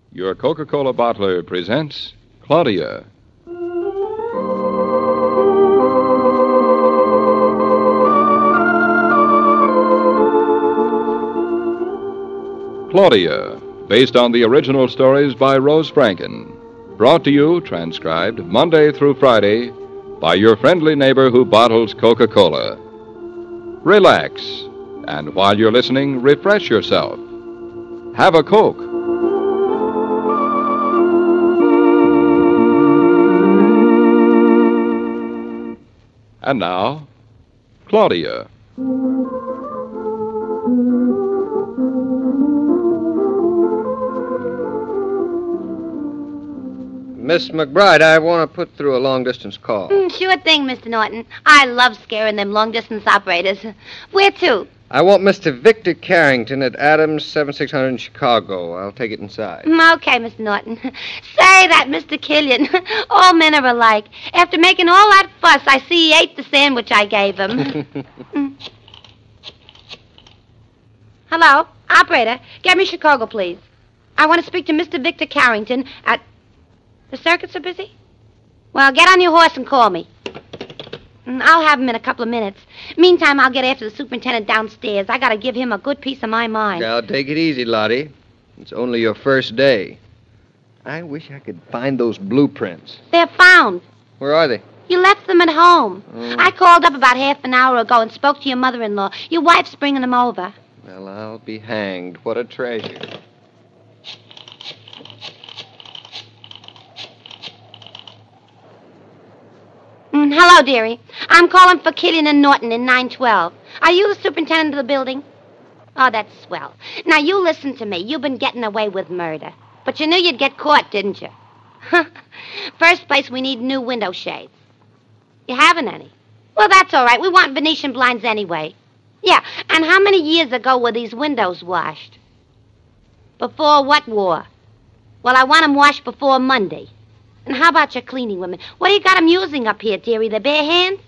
Your Coca-Cola bottler presents Claudia. Claudia, based on the original stories by Rose Franken. Brought to you, transcribed, Monday through Friday, by your friendly neighbor who bottles Coca-Cola. Relax, and while you're listening, refresh yourself. Have a Coke. And now, Claudia. Miss McBride, I want to put through a long-distance call. Sure thing, Mr. Norton. I love scaring them long-distance operators. Where to? I want Mr. Victor Carrington at Adams 7600 in Chicago. I'll take it inside. Okay, Mr. Norton. Say that, Mr. Killian. All men are alike. After making all that fuss, I see he ate the sandwich I gave him. Hello? Operator, get me Chicago, please. I want to speak to Mr. Victor Carrington at... The circuits are busy? Well, get on your horse and call me. I'll have him in a couple of minutes. Meantime, I'll get after the superintendent downstairs. I gotta give him a good piece of my mind. Now, take it easy, Lottie. It's only your first day. I wish I could find those blueprints. They're found. Where are they? You left them at home. I called up about half an hour ago and spoke to your mother-in-law. Your wife's bringing them over. Well, I'll be hanged. What a treasure. Hello, dearie. I'm calling for Killian and Norton in 912. Are you the superintendent of the building? Oh, that's swell. Now, you listen to me. You've been getting away with murder. But you knew you'd get caught, didn't you? First place, we need new window shades. You haven't any? Well, that's all right. We want Venetian blinds anyway. Yeah, and how many years ago were these windows washed? Before what war? Well, I want them washed before Monday. And how about your cleaning women? What do you got them using up here, dearie? The bare hands?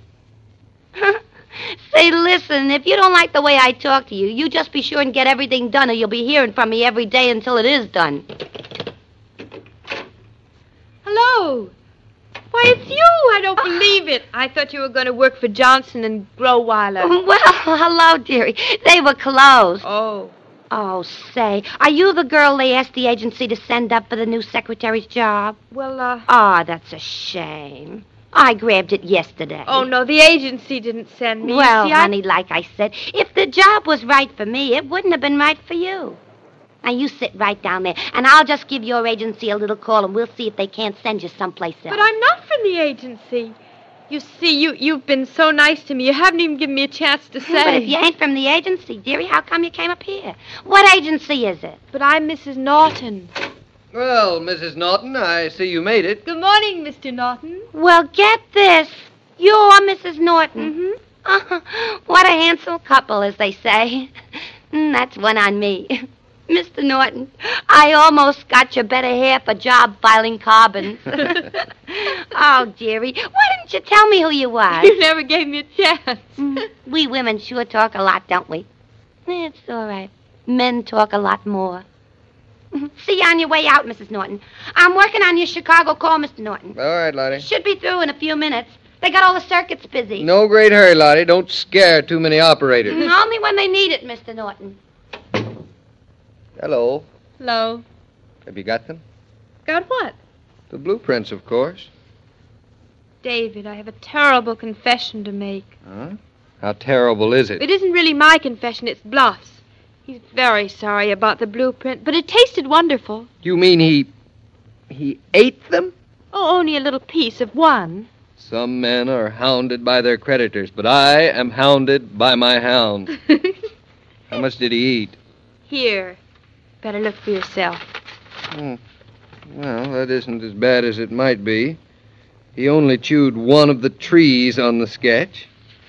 Say, listen, if you don't like the way I talk to you, you just be sure and get everything done or you'll be hearing from me every day until it is done. Hello. Why, it's you. I don't believe it. I thought you were going to work for Johnson and Groweiler. Well, hello, dearie. They were closed. Oh. Oh, say, are you the girl they asked the agency to send up for the new secretary's job? Well, Oh, that's a shame. I grabbed it yesterday. Oh, no, the agency didn't send me. Well, See, honey, like I said, if the job was right for me, it wouldn't have been right for you. Now, you sit right down there, and I'll just give your agency a little call, and we'll see if they can't send you someplace else. But I'm not from the agency. You see, you've been so nice to me. You haven't even given me a chance to say. But if you ain't from the agency, dearie, how come you came up here? What agency is it? But I'm Mrs. Norton. Well, Mrs. Norton, I see you made it. Good morning, Mr. Norton. Well, get this. You're Mrs. Norton. Mm-hmm. What a handsome couple, as they say. That's one on me. Mr. Norton, I almost got your better half a job filing carbons. Oh, dearie, why didn't you tell me who you was? You never gave me a chance. We women sure talk a lot, don't we? It's all right. Men talk a lot more. See you on your way out, Mrs. Norton. I'm working on your Chicago call, Mr. Norton. All right, Lottie. Should be through in a few minutes. They got all the circuits busy. No great hurry, Lottie. Don't scare too many operators. Only when they need it, Mr. Norton. Hello. Hello. Have you got them? Got what? The blueprints, of course. David, I have a terrible confession to make. Huh? How terrible is it? It isn't really my confession, it's Bluff's. He's very sorry about the blueprint, but it tasted wonderful. You mean he ate them? Oh, only a little piece of one. Some men are hounded by their creditors, but I am hounded by my hound. How much did he eat? Here. Better look for yourself. Well, that isn't as bad as it might be. He only chewed one of the trees on the sketch.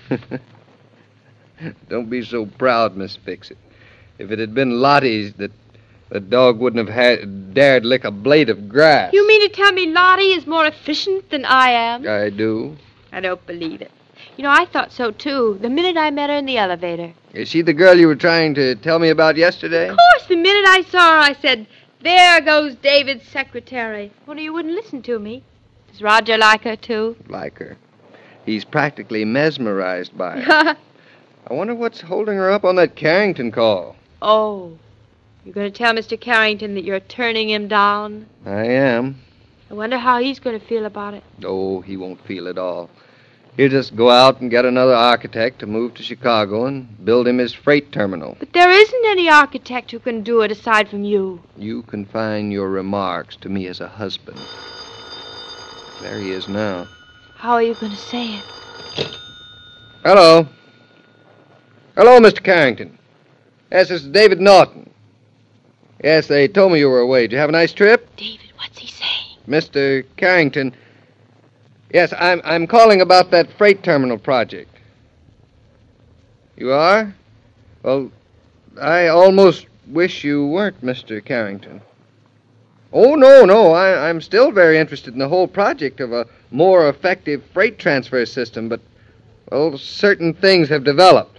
Don't be so proud, Miss Fix-It. If it had been Lottie's, that dog wouldn't have dared lick a blade of grass. You mean to tell me Lottie is more efficient than I am? I do. I don't believe it. You know, I thought so, too, the minute I met her in the elevator. Is she the girl you were trying to tell me about yesterday? Of course, the minute I saw her, I said, There goes David's secretary. Only you wouldn't listen to me. Does Roger like her, too? Like her. He's practically mesmerized by her. I wonder what's holding her up on that Carrington call. Oh, you're going to tell Mr. Carrington that you're turning him down? I am. I wonder how he's going to feel about it. Oh, he won't feel it all. He'll just go out and get another architect to move to Chicago and build him his freight terminal. But there isn't any architect who can do it aside from you. You confine your remarks to me as a husband. There he is now. How are you going to say it? Hello. Hello, Mr. Carrington. Yes, this is David Norton. Yes, they told me you were away. Did you have a nice trip? David, what's he saying? Mr. Carrington. Yes, I'm calling about that freight terminal project. You are? Well, I almost wish you weren't, Mr. Carrington. Oh, no. I'm still very interested in the whole project of a more effective freight transfer system, but, well, certain things have developed.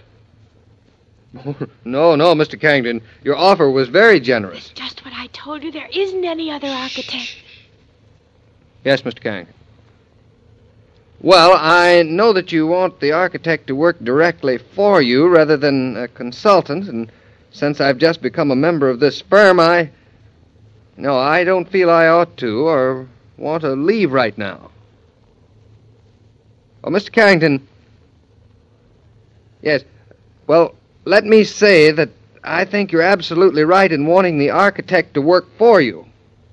No, Mr. Carrington, your offer was very generous. It's just what I told you. There isn't any other architect. Yes, Mr. Carrington. Well, I know that you want the architect to work directly for you rather than a consultant, and since I've just become a member of this firm, I don't feel I ought to or want to leave right now. Oh, Mr. Carrington. Yes, well, let me say that I think you're absolutely right in wanting the architect to work for you.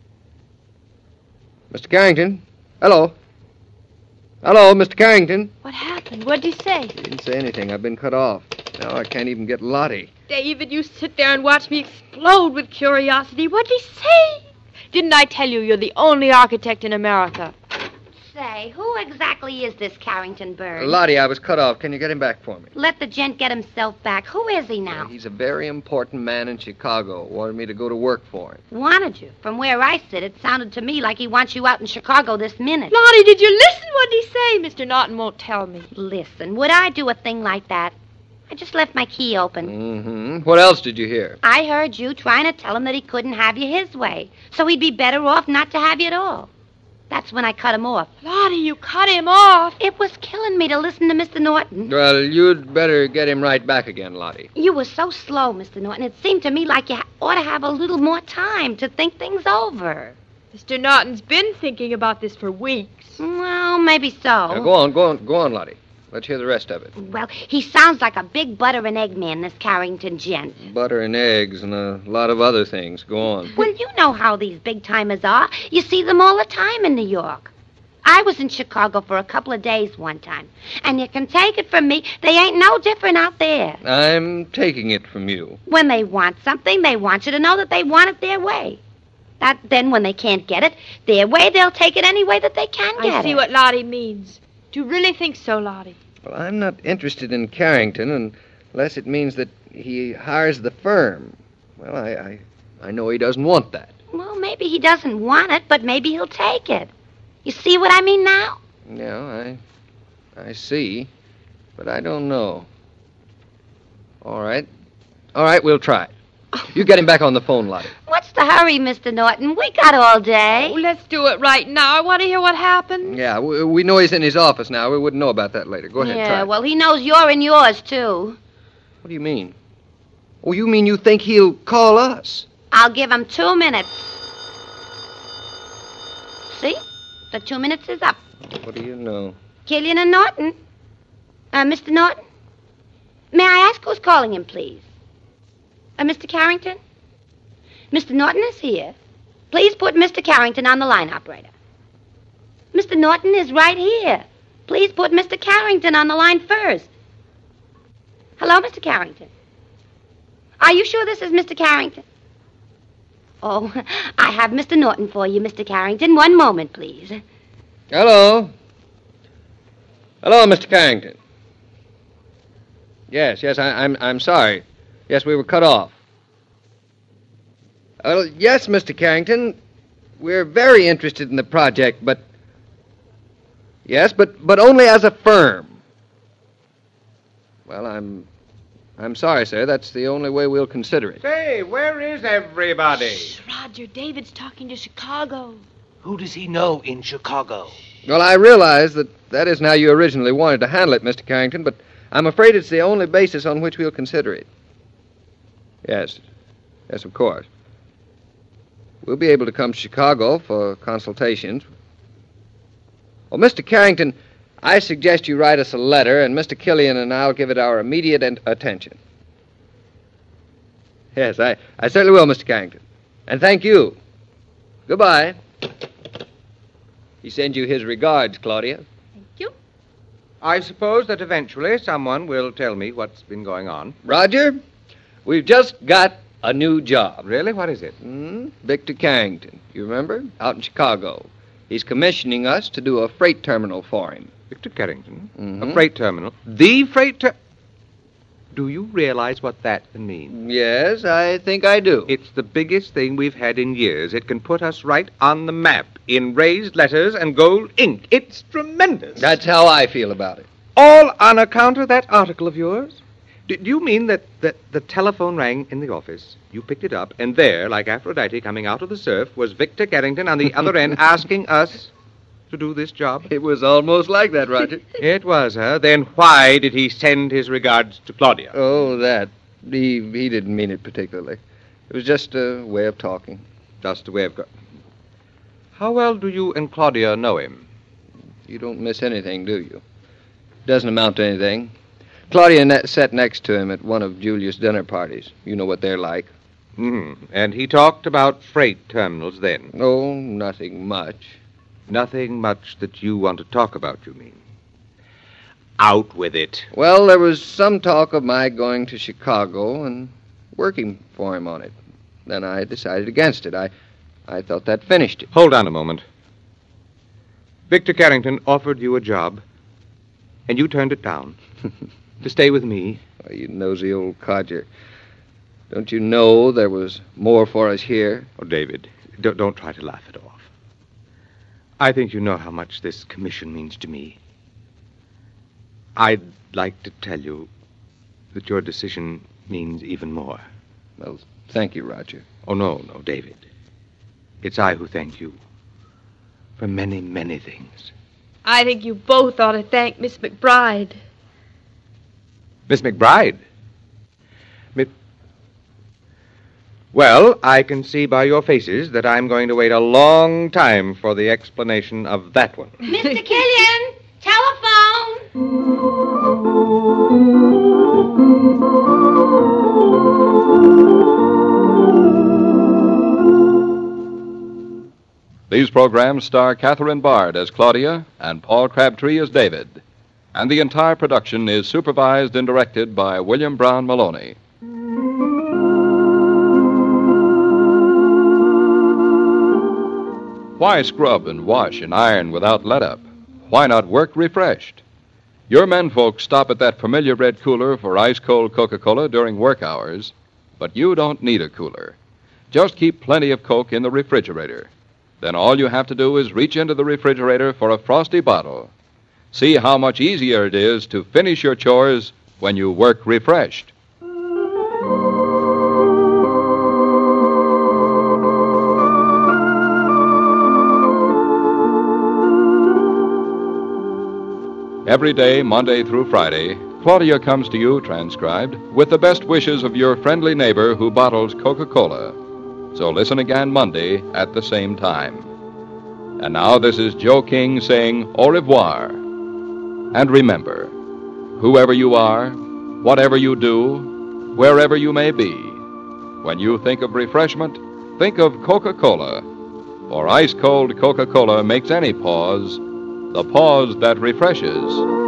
Mr. Carrington? Hello? Hello, Mr. Carrington? What happened? What'd you say? He didn't say anything. I've been cut off. Now I can't even get Lottie. David, you sit there and watch me explode with curiosity. What'd he say? Didn't I tell you you're the only architect in America? Say, who exactly is this Carrington Bird? Lottie, I was cut off. Can you get him back for me? Let the gent get himself back. Who is he now? He's a very important man in Chicago. Wanted me to go to work for him. Wanted you? From where I sit, it sounded to me like he wants you out in Chicago this minute. Lottie, did you listen? What'd he say? Mr. Norton won't tell me. Listen, would I do a thing like that? I just left my key open. Mm-hmm. What else did you hear? I heard you trying to tell him that he couldn't have you his way, so he'd be better off not to have you at all. That's when I cut him off. Lottie, you cut him off. It was killing me to listen to Mr. Norton. Well, you'd better get him right back again, Lottie. You were so slow, Mr. Norton. It seemed to me like you ought to have a little more time to think things over. Mr. Norton's been thinking about this for weeks. Well, maybe so. Now, go on, Lottie. Let's hear the rest of it. Well, he sounds like a big butter and egg man, this Carrington gent. Butter and eggs and a lot of other things. Go on. Well, you know how these big-timers are. You see them all the time in New York. I was in Chicago for a couple of days one time, and you can take it from me, they ain't no different out there. I'm taking it from you. When they want something, they want you to know that they want it their way. Then when they can't get it their way, they'll take it any way that they can get it. I see what Lottie means. Do you really think so, Lottie? Well, I'm not interested in Carrington unless it means that he hires the firm. Well, I know he doesn't want that. Well, maybe he doesn't want it, but maybe he'll take it. You see what I mean now? Yeah, I see, but I don't know. All right, we'll try. You get him back on the phone, Lottie. What's the hurry, Mr. Norton? We got all day. Oh, let's do it right now. I want to hear what happened. Yeah, we know he's in his office now. We wouldn't know about that later. Go ahead, try. Yeah, well, he knows you're in yours, too. What do you mean? Oh, you mean you think he'll call us? I'll give him 2 minutes. See? The 2 minutes is up. What do you know? Killian and Norton. Mr. Norton? May I ask who's calling him, please? Mr. Carrington? Mr. Norton is here. Please put Mr. Carrington on the line, operator. Mr. Norton is right here. Please put Mr. Carrington on the line first. Hello, Mr. Carrington. Are you sure this is Mr. Carrington? Oh, I have Mr. Norton for you, Mr. Carrington. 1 moment, please. Hello, Mr. Carrington. Yes, I'm sorry. Yes, we were cut off. Yes, Mr. Carrington. We're very interested in the project, but... Yes, but only as a firm. Well, I'm I'm sorry, sir. That's the only way we'll consider it. Say, where is everybody? Shh, Roger, David's talking to Chicago. Who does he know in Chicago? Well, I realize that isn't how you originally wanted to handle it, Mr. Carrington, but I'm afraid it's the only basis on which we'll consider it. Yes. Yes, of course. We'll be able to come to Chicago for consultations. Well, Mr. Carrington, I suggest you write us a letter, and Mr. Killian and I'll give it our immediate attention. Yes, I certainly will, Mr. Carrington. And thank you. Goodbye. He sends you his regards, Claudia. Thank you. I suppose that eventually someone will tell me what's been going on. Roger, we've just got a new job. Really? What is it? Victor Carrington. You remember? Out in Chicago. He's commissioning us to do a freight terminal for him. Victor Carrington? Mhm. A freight terminal? The freight terminal? Do you realize what that means? Yes, I think I do. It's the biggest thing we've had in years. It can put us right on the map in raised letters and gold ink. It's tremendous. That's how I feel about it. All on account of that article of yours? Do you mean that the telephone rang in the office, you picked it up, and there, like Aphrodite coming out of the surf, was Victor Carrington on the other end asking us to do this job? It was almost like that, Roger. It was, huh? Then why did he send his regards to Claudia? Oh, that. He didn't mean it particularly. It was just a way of talking. Just a way of... How well do you and Claudia know him? You don't miss anything, do you? Doesn't amount to anything. Claudia sat next to him at one of Julius' dinner parties. You know what they're like. And he talked about freight terminals then? Oh, nothing much. Nothing much that you want to talk about, you mean? Out with it. Well, there was some talk of my going to Chicago and working for him on it. Then I decided against it. I thought that finished it. Hold on a moment. Victor Carrington offered you a job, and you turned it down. To stay with me. Oh, you nosy old codger. Don't you know there was more for us here? Oh, David, don't try to laugh it off. I think you know how much this commission means to me. I'd like to tell you that your decision means even more. Well, thank you, Roger. Oh, no, David. It's I who thank you for many, many things. I think you both ought to thank Miss McBride. Miss McBride? Well, I can see by your faces that I'm going to wait a long time for the explanation of that one. Mr. Killian, telephone. These programs star Catherine Bard as Claudia and Paul Crabtree as David. And the entire production is supervised and directed by William Brown Maloney. Why scrub and wash and iron without let-up? Why not work refreshed? Your menfolk stop at that familiar red cooler for ice-cold Coca-Cola during work hours, but you don't need a cooler. Just keep plenty of Coke in the refrigerator. Then all you have to do is reach into the refrigerator for a frosty bottle. See how much easier it is to finish your chores when you work refreshed. Every day, Monday through Friday, Claudia comes to you, transcribed, with the best wishes of your friendly neighbor who bottles Coca-Cola. So listen again Monday at the same time. And now this is Joe King saying au revoir. And remember, whoever you are, whatever you do, wherever you may be, when you think of refreshment, think of Coca-Cola. For ice-cold Coca-Cola makes any pause the pause that refreshes.